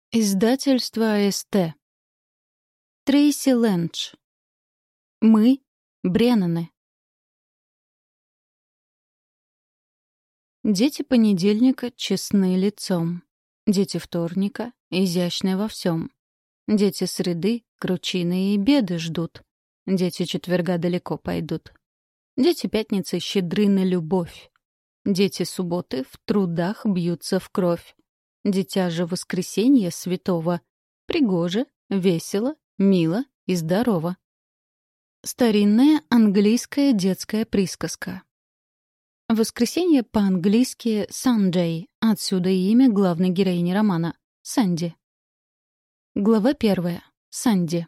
Издательство АСТ. Трейси Лэндж. Мы — Бреннаны. Дети понедельника честны лицом. Дети вторника изящны во всем. Дети среды кручины и беды ждут. Дети четверга далеко пойдут. Дети пятницы щедры на любовь. Дети субботы в трудах бьются в кровь. Дитя же воскресенья святого пригоже, весело, мило и здорово. Старинная английская детская присказка. Воскресенье по-английски Sunday, отсюда и имя главной героини романа — Санди. Глава 1. Санди.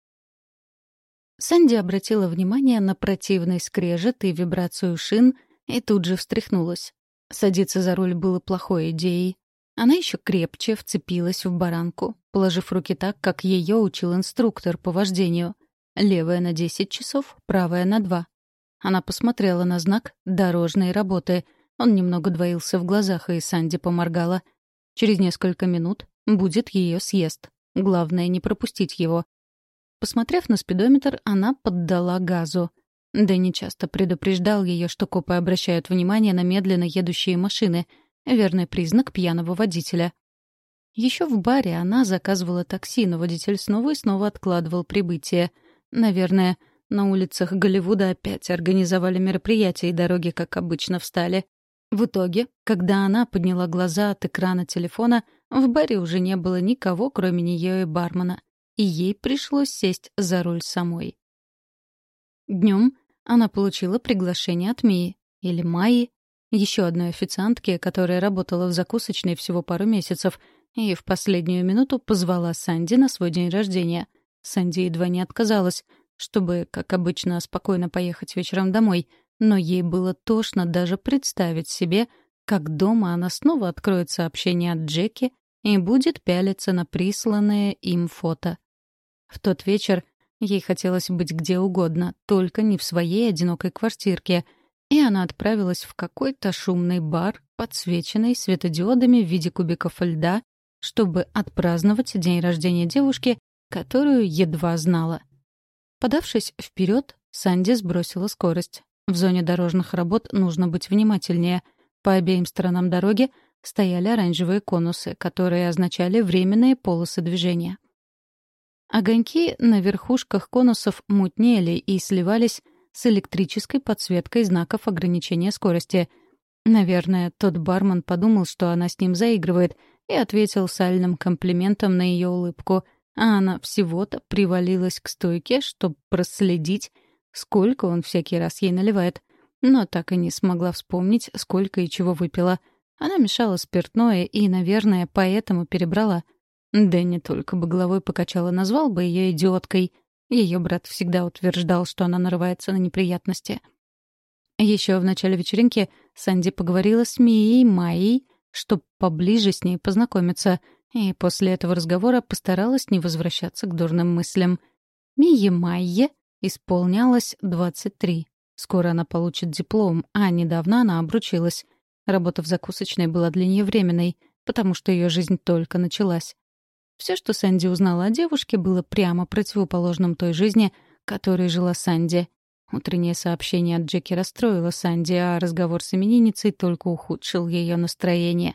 Санди обратила внимание на противный скрежет и вибрацию шин и тут же встряхнулась. Садиться за руль было плохой идеей. Она еще крепче вцепилась в баранку, положив руки так, как ее учил инструктор по вождению. Левая на 10 часов, правая на 2. Она посмотрела на знак дорожной работы. Он немного двоился в глазах, и Санди поморгала. Через несколько минут будет ее съезд. Главное — не пропустить его. Посмотрев на спидометр, она поддала газу. Дэнни часто предупреждал ее, что копы обращают внимание на медленно едущие машины — верный признак пьяного водителя. Еще в баре она заказывала такси, но водитель снова и снова откладывал прибытие. Наверное, на улицах Голливуда опять организовали мероприятие, и дороги, как обычно, встали. В итоге, когда она подняла глаза от экрана телефона, в баре уже не было никого, кроме нее и бармена, и ей пришлось сесть за руль самой. Днем она получила приглашение от Мии, или Майи, еще одной официантки, которая работала в закусочной всего пару месяцев, и в последнюю минуту позвала Санди на свой день рождения. Санди едва не отказалась, чтобы, как обычно, спокойно поехать вечером домой, но ей было тошно даже представить себе, как дома она снова откроет сообщение от Джеки и будет пялиться на присланное им фото. В тот вечер ей хотелось быть где угодно, только не в своей одинокой квартирке — и она отправилась в какой-то шумный бар, подсвеченный светодиодами в виде кубиков льда, чтобы отпраздновать день рождения девушки, которую едва знала. Подавшись вперед, Санди сбросила скорость. В зоне дорожных работ нужно быть внимательнее. По обеим сторонам дороги стояли оранжевые конусы, которые означали временные полосы движения. Огоньки на верхушках конусов мутнели и сливались с электрической подсветкой знаков ограничения скорости. Наверное, тот бармен подумал, что она с ним заигрывает, и ответил сальным комплиментом на ее улыбку, а она всего-то привалилась к стойке, чтобы проследить, сколько он всякий раз ей наливает, но так и не смогла вспомнить, сколько и чего выпила. Она мешала спиртное и, наверное, поэтому перебрала. Дэнни только бы головой покачала, назвал бы ее идиоткой. Ее брат всегда утверждал, что она нарывается на неприятности. Еще в начале вечеринки Санди поговорила с Мией Майей, чтобы поближе с ней познакомиться, и после этого разговора постаралась не возвращаться к дурным мыслям. Мие Майе исполнялось 23. Скоро она получит диплом, а недавно она обручилась. Работа в закусочной была для нее временной, потому что ее жизнь только началась. Все, что Санди узнала о девушке, было прямо противоположным той жизни, которой жила Санди. Утреннее сообщение от Джеки расстроило Санди, а разговор с именинницей только ухудшил ее настроение.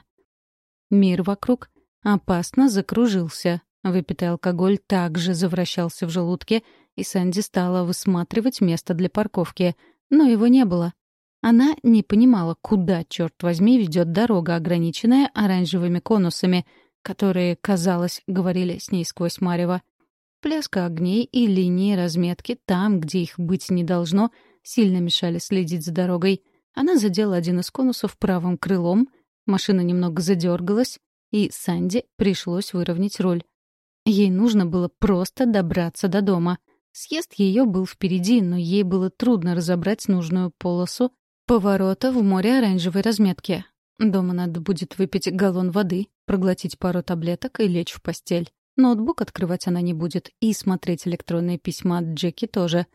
Мир вокруг опасно закружился. Выпитый алкоголь также завращался в желудке, и Санди стала высматривать место для парковки, но его не было. Она не понимала, куда, черт возьми, ведет дорога, ограниченная оранжевыми конусами — которые, казалось, говорили с ней сквозь марево. Пляска огней и линии разметки там, где их быть не должно, сильно мешали следить за дорогой. Она задела один из конусов правым крылом, машина немного задергалась, и Санди пришлось выровнять руль. Ей нужно было просто добраться до дома. Съезд ее был впереди, но ей было трудно разобрать нужную полосу поворота в море оранжевой разметки. Дома надо будет выпить галлон воды, проглотить пару таблеток и лечь в постель. Ноутбук открывать она не будет, и смотреть электронные письма от Джеки тоже.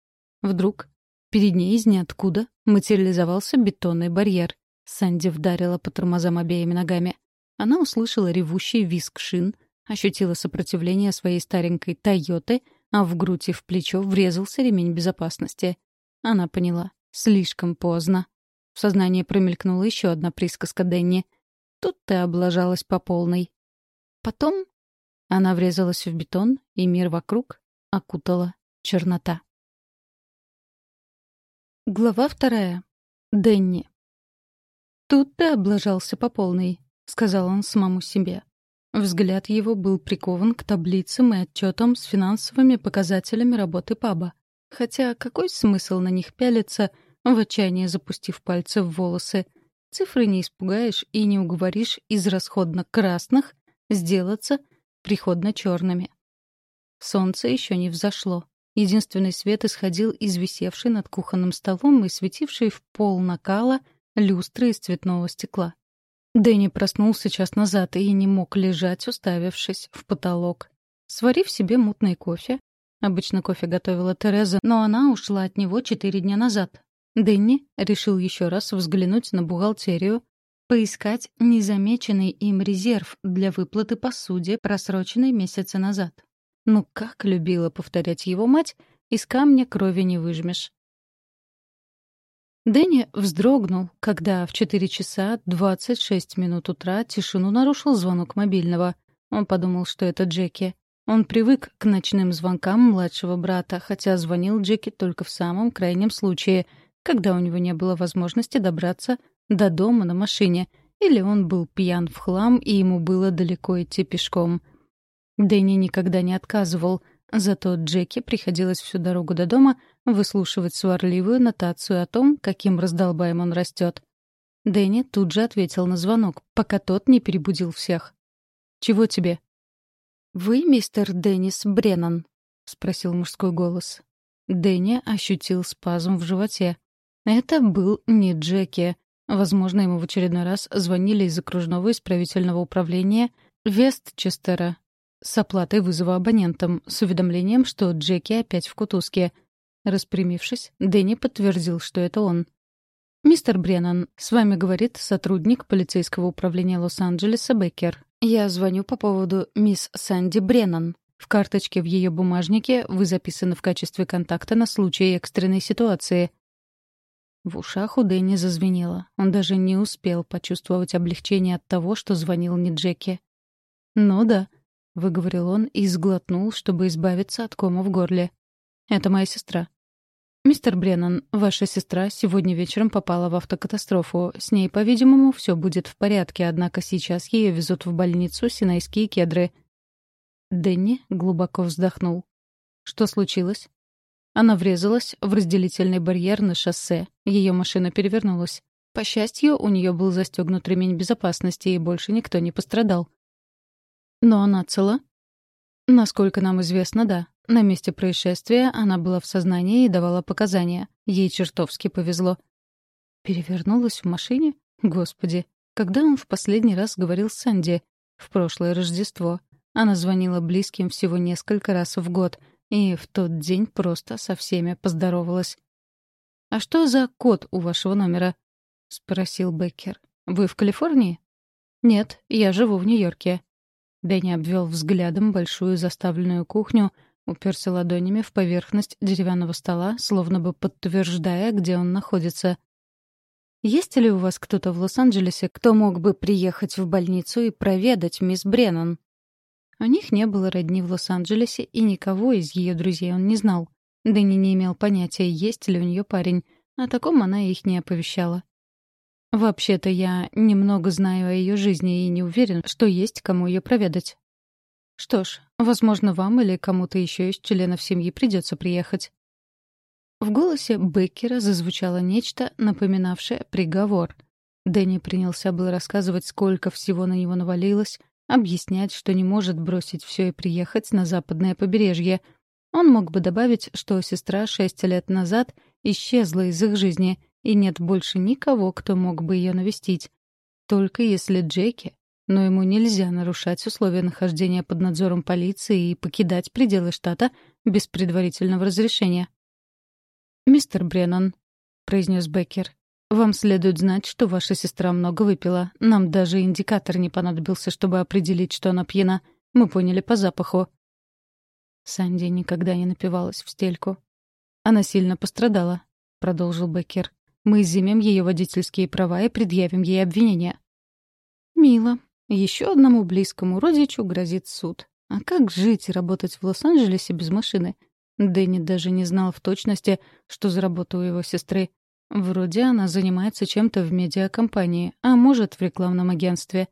Вдруг перед ней из ниоткуда материализовался бетонный барьер. Санди вдарила по тормозам обеими ногами. Она услышала ревущий визг шин, ощутила сопротивление своей старенькой «Тойоты», а в грудь и в плечо врезался ремень безопасности. Она поняла. Слишком поздно. В сознании промелькнула еще одна присказка Дэнни. Тут ты облажалась по полной. Потом она врезалась в бетон, и мир вокруг окутала чернота. Глава 2. Дэнни. «Тут ты облажался по полной», — сказал он самому себе. Взгляд его был прикован к таблицам и отчетам с финансовыми показателями работы паба. Хотя какой смысл на них пялиться, в отчаянии запустив пальцы в волосы? Цифры не испугаешь и не уговоришь из расходно-красных сделаться приходно-черными. Солнце еще не взошло. Единственный свет исходил из висевшей над кухонным столом и светившей в пол накала люстры из цветного стекла. Дэнни проснулся час назад и не мог лежать, уставившись в потолок. Сварив себе мутный кофе, обычно кофе готовила Тереза, но она ушла от него 4 дня назад. Дэнни решил еще раз взглянуть на бухгалтерию, поискать незамеченный им резерв для выплаты по суде, просроченной месяца назад. Ну как любила повторять его мать, из камня крови не выжмешь. Дэнни вздрогнул, когда в 4 часа 26 минут утра тишину нарушил звонок мобильного. Он подумал, что это Джеки. Он привык к ночным звонкам младшего брата, хотя звонил Джеки только в самом крайнем случае, когда у него не было возможности добраться до дома на машине, или он был пьян в хлам, и ему было далеко идти пешком. Дэнни никогда не отказывал, зато Джеки приходилось всю дорогу до дома выслушивать сварливую нотацию о том, каким раздолбаем он растет. Дэнни тут же ответил на звонок, пока тот не перебудил всех. «Чего тебе?» «Вы мистер Деннис Бреннан?» — спросил мужской голос. Дэнни ощутил спазм в животе. Это был не Джеки. Возможно, ему в очередной раз звонили из окружного исправительного управления Вестчестера с оплатой вызова абонентам, с уведомлением, что Джеки опять в кутузке. Распрямившись, Дэнни подтвердил, что это он. «Мистер Бреннан, с вами говорит сотрудник полицейского управления Лос-Анджелеса Беккер. Я звоню по поводу мисс Санди Бреннан. В карточке в ее бумажнике вы записаны в качестве контакта на случай экстренной ситуации». В ушах у Дэнни зазвенело. Он даже не успел почувствовать облегчение от того, что звонил не Джеки. «Ну да», — выговорил он и сглотнул, чтобы избавиться от кома в горле. «Это моя сестра». «Мистер Бреннан, ваша сестра сегодня вечером попала в автокатастрофу. С ней, по-видимому, все будет в порядке, однако сейчас ее везут в больницу Синайские кедры». Дэнни глубоко вздохнул. «Что случилось?» Она врезалась в разделительный барьер на шоссе. Ее машина перевернулась. По счастью, у нее был застегнут ремень безопасности, и больше никто не пострадал. «Но она цела?» «Насколько нам известно, да. На месте происшествия она была в сознании и давала показания. Ей чертовски повезло». «Перевернулась в машине? Господи, когда он в последний раз говорил с Санди? В прошлое Рождество. Она звонила близким всего несколько раз в год, и в тот день просто со всеми поздоровалась». «А что за код у вашего номера?» — спросил Беккер. «Вы в Калифорнии?» «Нет, я живу в Нью-Йорке». Дэнни обвел взглядом большую заставленную кухню, уперся ладонями в поверхность деревянного стола, словно бы подтверждая, где он находится. «Есть ли у вас кто-то в Лос-Анджелесе, кто мог бы приехать в больницу и проведать мисс Бреннан?» У них не было родни в Лос-Анджелесе, и никого из ее друзей он не знал. Дэнни не имел понятия, есть ли у нее парень. О таком она их не оповещала. «Вообще-то я немного знаю о ее жизни и не уверен, что есть кому ее проведать». «Что ж, возможно, вам или кому-то еще из членов семьи придется приехать». В голосе Беккера зазвучало нечто, напоминавшее приговор. Дэнни принялся было рассказывать, сколько всего на него навалилось, объяснять, что не может бросить все и приехать на западное побережье. Он мог бы добавить, что сестра 6 лет назад исчезла из их жизни, и нет больше никого, кто мог бы ее навестить. Только если Джеки, но ему нельзя нарушать условия нахождения под надзором полиции и покидать пределы штата без предварительного разрешения. «Мистер Бреннан», — произнес Беккер, — «вам следует знать, что ваша сестра много выпила. Нам даже индикатор не понадобился, чтобы определить, что она пьяна. Мы поняли по запаху». Санди никогда не напивалась в стельку. «Она сильно пострадала», — продолжил Беккер. «Мы изъявим ее водительские права и предъявим ей обвинения». «Мило. Еще одному близкому родичу грозит суд. А как жить и работать в Лос-Анджелесе без машины?» Дэнни даже не знал в точности, что за работа у его сестры. Вроде она занимается чем-то в медиакомпании, а может, в рекламном агентстве.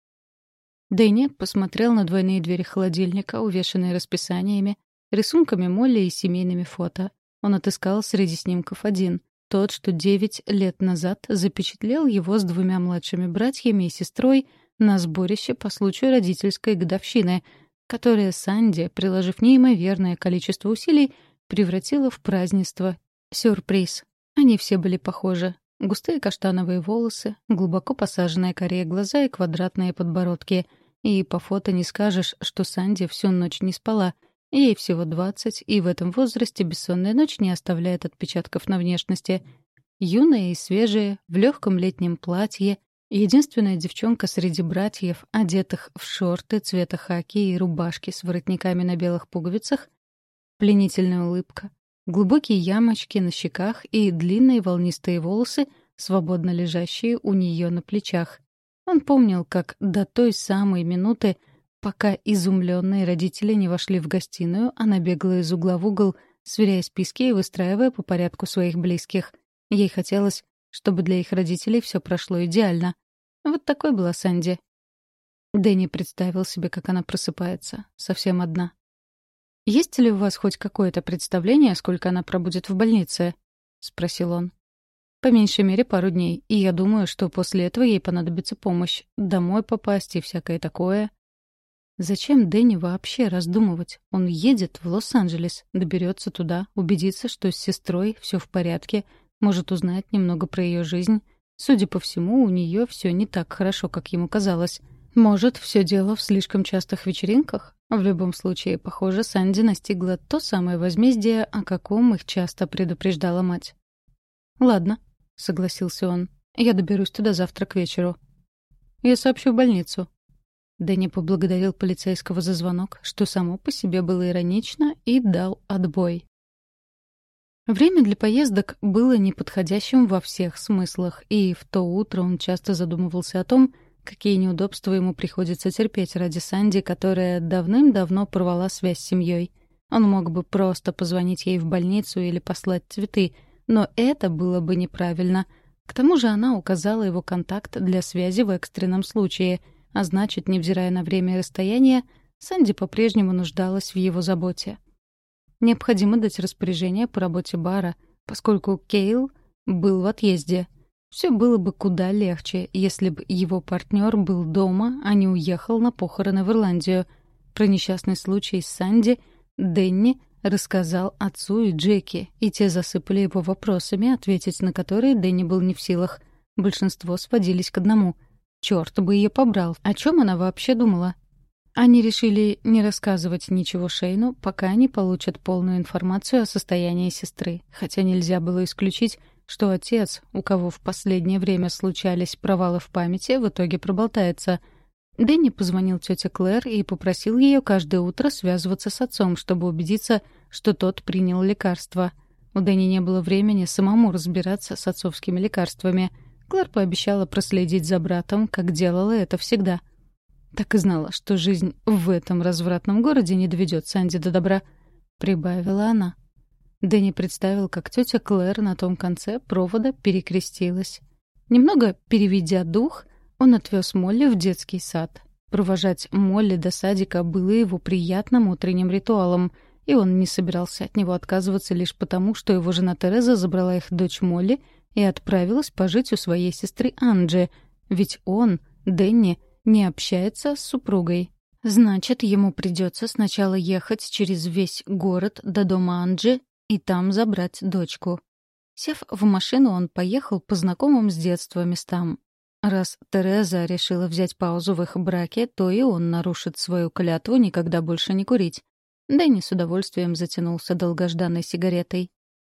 Дэнни посмотрел на двойные двери холодильника, увешанные расписаниями, рисунками Молли и семейными фото. Он отыскал среди снимков один — тот, что 9 лет назад запечатлел его с двумя младшими братьями и сестрой на сборище по случаю родительской годовщины, которое Санди, приложив неимоверное количество усилий, превратила в празднество. Сюрприз. Они все были похожи. Густые каштановые волосы, глубоко посаженные карие глаза и квадратные подбородки. И по фото не скажешь, что Санди всю ночь не спала. Ей всего 20, и в этом возрасте бессонная ночь не оставляет отпечатков на внешности. Юная и свежая, в легком летнем платье, единственная девчонка среди братьев, одетых в шорты цвета хаки и рубашки с воротниками на белых пуговицах, пленительная улыбка, глубокие ямочки на щеках и длинные волнистые волосы, свободно лежащие у нее на плечах. Он помнил, как до той самой минуты, пока изумленные родители не вошли в гостиную, она бегала из угла в угол, сверяя списки и выстраивая по порядку своих близких. Ей хотелось, чтобы для их родителей все прошло идеально. Вот такой была Санди. Дэнни представил себе, как она просыпается, совсем одна. «Есть ли у вас хоть какое-то представление, сколько она пробудет в больнице?» — спросил он. «По меньшей мере пару дней, и я думаю, что после этого ей понадобится помощь. Домой попасть и всякое такое». Зачем Дэнни вообще раздумывать? Он едет в Лос-Анджелес, доберется туда, убедится, что с сестрой все в порядке, может узнать немного про ее жизнь. Судя по всему, у нее все не так хорошо, как ему казалось. Может, все дело в слишком частых вечеринках? В любом случае, похоже, Санди настигла то самое возмездие, о каком их часто предупреждала мать. «Ладно», — согласился он, — «я доберусь туда завтра к вечеру». «Я сообщу в больницу». Дэнни поблагодарил полицейского за звонок, что само по себе было иронично, и дал отбой. Время для поездок было неподходящим во всех смыслах, и в то утро он часто задумывался о том, какие неудобства ему приходится терпеть ради Санди, которая давным-давно порвала связь с семьей. Он мог бы просто позвонить ей в больницу или послать цветы, но это было бы неправильно. К тому же она указала его контакт для связи в экстренном случае, а значит, невзирая на время и расстояние, Санди по-прежнему нуждалась в его заботе. Необходимо дать распоряжение по работе бара, поскольку Кейл был в отъезде. Все было бы куда легче, если бы его партнер был дома, а не уехал на похороны в Ирландию. Про несчастный случай с Санди Дэнни рассказал отцу и Джеки, и те засыпали его вопросами, ответить на которые Дэнни был не в силах. Большинство сводились к одному. Чёрт бы ее побрал. О чем она вообще думала? Они решили не рассказывать ничего Шейну, пока не получат полную информацию о состоянии сестры, хотя нельзя было исключить, что отец, у кого в последнее время случались провалы в памяти, в итоге проболтается. Дэнни позвонил тете Клэр и попросил ее каждое утро связываться с отцом, чтобы убедиться, что тот принял лекарства. У Дэнни не было времени самому разбираться с отцовскими лекарствами. Клэр пообещала проследить за братом, как делала это всегда. «Так и знала, что жизнь в этом развратном городе не доведет Санди до добра», — прибавила она. Дэнни представил, как тетя Клэр на том конце провода перекрестилась. Немного переведя дух, он отвез Молли в детский сад. Провожать Молли до садика было его приятным утренним ритуалом, и он не собирался от него отказываться лишь потому, что его жена Тереза забрала их дочь Молли и отправилась пожить у своей сестры Анджи, ведь он, Дэнни, не общается с супругой. Значит, ему придется сначала ехать через весь город до дома Анджи и там забрать дочку. Сев в машину, он поехал по знакомым с детства местам. Раз Тереза решила взять паузу в их браке, то и он нарушит свою клятву никогда больше не курить. Дэнни с удовольствием затянулся долгожданной сигаретой.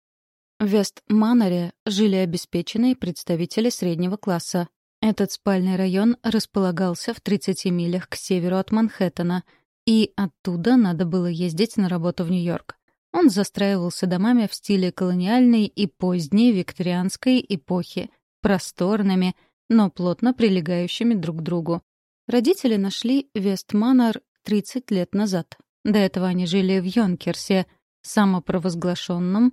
В Вест-Маноре жили обеспеченные представители среднего класса. Этот спальный район располагался в 30 милях к северу от Манхэттена. и оттуда надо было ездить на работу в Нью-Йорк. Он застраивался домами в стиле колониальной и поздней викторианской эпохи, просторными, но плотно прилегающими друг к другу. Родители нашли Вестманор 30 лет назад. До этого они жили в Йонкерсе, самопровозглашенном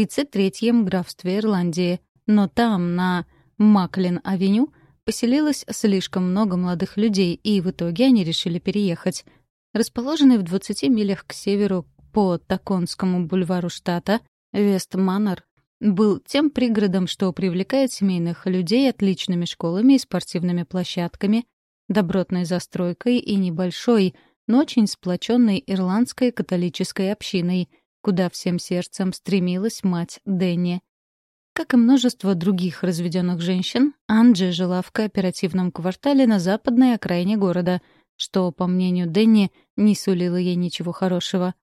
33-м графстве Ирландии, но там, на Маклин-авеню, поселилось слишком много молодых людей, и в итоге они решили переехать. Расположенный в 20 милях к северу по Таконскому бульвару штата, Вестманор был тем пригородом, что привлекает семейных людей отличными школами и спортивными площадками, добротной застройкой и небольшой, но очень сплоченной ирландской католической общиной, куда всем сердцем стремилась мать Дэнни. Как и множество других разведенных женщин, Анджи жила в кооперативном квартале на западной окраине города, что, по мнению Дэнни, не сулило ей ничего хорошего.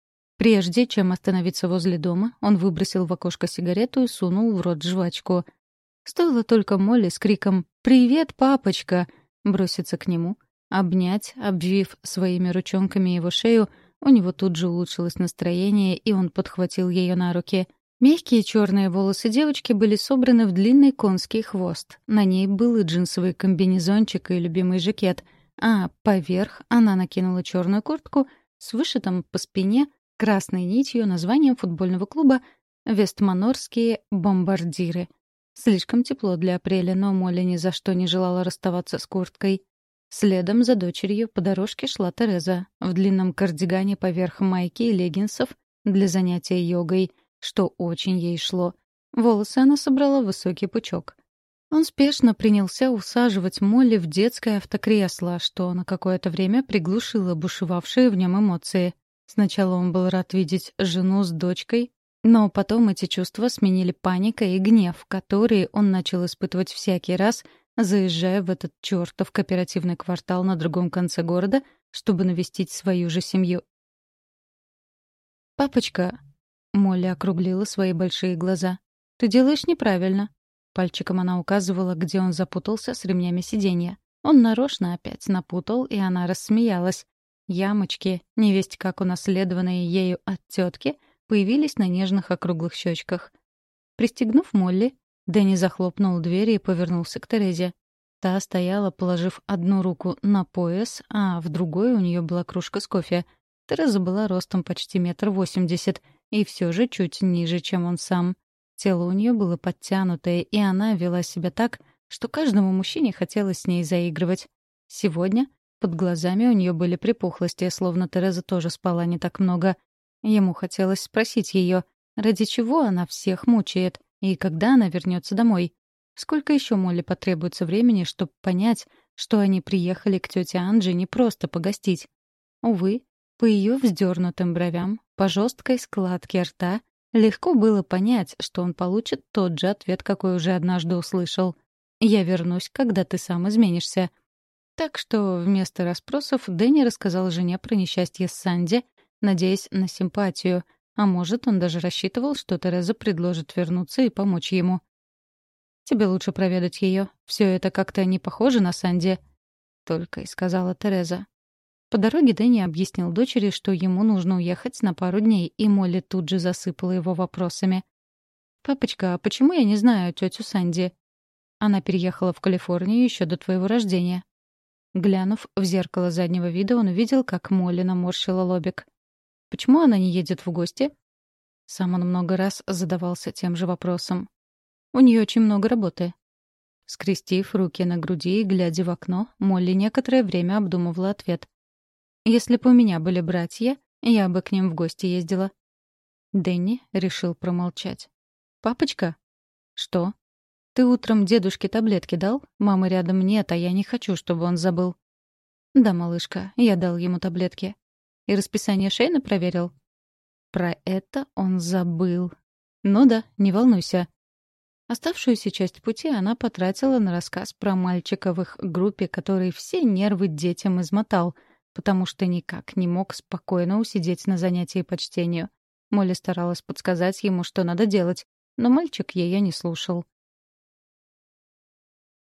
Прежде чем остановиться возле дома, он выбросил в окошко сигарету и сунул в рот жвачку. Стоило только Молли с криком «Привет, папочка!» броситься к нему, обнять, обвив своими ручонками его шею, у него тут же улучшилось настроение, и он подхватил ее на руки. Мягкие черные волосы девочки были собраны в длинный конский хвост. На ней был и джинсовый комбинезончик, и любимый жакет, а поверх она накинула черную куртку с вышитым по спине красной нитью названием футбольного клуба «Вестманорские бомбардиры». Слишком тепло для апреля, но Молли ни за что не желала расставаться с курткой. Следом за дочерью по дорожке шла Тереза в длинном кардигане поверх майки и леггинсов для занятия йогой, что очень ей шло. Волосы она собрала в высокий пучок. Он спешно принялся усаживать Молли в детское автокресло, что на какое-то время приглушило бушевавшие в нем эмоции. Сначала он был рад видеть жену с дочкой, но потом эти чувства сменили паника и гнев, которые он начал испытывать всякий раз, заезжая в этот чертов кооперативный квартал на другом конце города, чтобы навестить свою же семью. «Папочка», — Молли округлила свои большие глаза, — «ты делаешь неправильно». Пальчиком она указывала, где он запутался с ремнями сиденья. Он нарочно опять напутал, и она рассмеялась. Ямочки, невесть как унаследованные ею от тетки, появились на нежных округлых щечках. Пристегнув Молли, Дэнни захлопнул дверь и повернулся к Терезе. Та стояла, положив одну руку на пояс, а в другой у нее была кружка с кофе. Тереза была ростом почти 1,80 м и все же чуть ниже, чем он сам. Тело у нее было подтянутое, и она вела себя так, что каждому мужчине хотелось с ней заигрывать. Сегодня под глазами у нее были припухлости, словно Тереза тоже спала не так много. Ему хотелось спросить ее, ради чего она всех мучает, и когда она вернется домой. Сколько еще Молли потребуется времени, чтобы понять, что они приехали к тете Анже не просто погостить? Увы, по ее вздернутым бровям, по жесткой складке рта, легко было понять, что он получит тот же ответ, какой уже однажды услышал. «Я вернусь, когда ты сам изменишься». Так что вместо расспросов Дэнни рассказал жене про несчастье с Санди, надеясь на симпатию, а может, он даже рассчитывал, что Тереза предложит вернуться и помочь ему. «Тебе лучше проведать ее. Все это как-то не похоже на Санди», — только и сказала Тереза. По дороге Дэнни объяснил дочери, что ему нужно уехать на пару дней, и Молли тут же засыпала его вопросами. «Папочка, а почему я не знаю тетю Санди? Она переехала в Калифорнию еще до твоего рождения». Глянув в зеркало заднего вида, он увидел, как Молли наморщила лобик. «Почему она не едет в гости?» Сам он много раз задавался тем же вопросом. «У нее очень много работы». Скрестив руки на груди и глядя в окно, Молли некоторое время обдумывала ответ. «Если бы у меня были братья, я бы к ним в гости ездила». Дэнни решил промолчать. «Папочка?» «Что?» «Ты утром дедушке таблетки дал? Мамы рядом нет, а я не хочу, чтобы он забыл». «Да, малышка, я дал ему таблетки». «И расписание Шейна проверил?» Про это он забыл. «Ну да, не волнуйся». Оставшуюся часть пути она потратила на рассказ про мальчика в их группе, который все нервы детям измотал, потому что никак не мог спокойно усидеть на занятии по чтению. Молли старалась подсказать ему, что надо делать, но мальчик ее не слушал.